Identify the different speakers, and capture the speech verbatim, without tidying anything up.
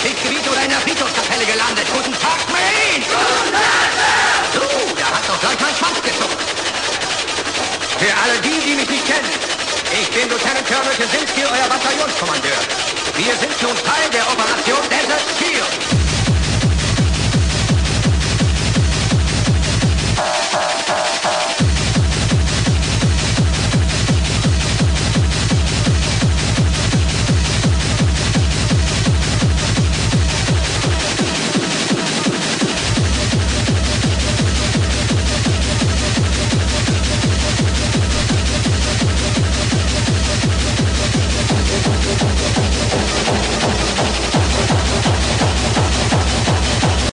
Speaker 1: Kriegsgebiet oder in der Friedhofskapelle gelandet. Guten Tag, Marine! Guten Tag, Sir! So, da hat doch gleich mein Schwanz gezuckt. Für alle die, die mich nicht kennen, ich bin Lieutenant Colonel Kaczynski, euer Bataillonskommandeur. Wir sind nun Teil der Operation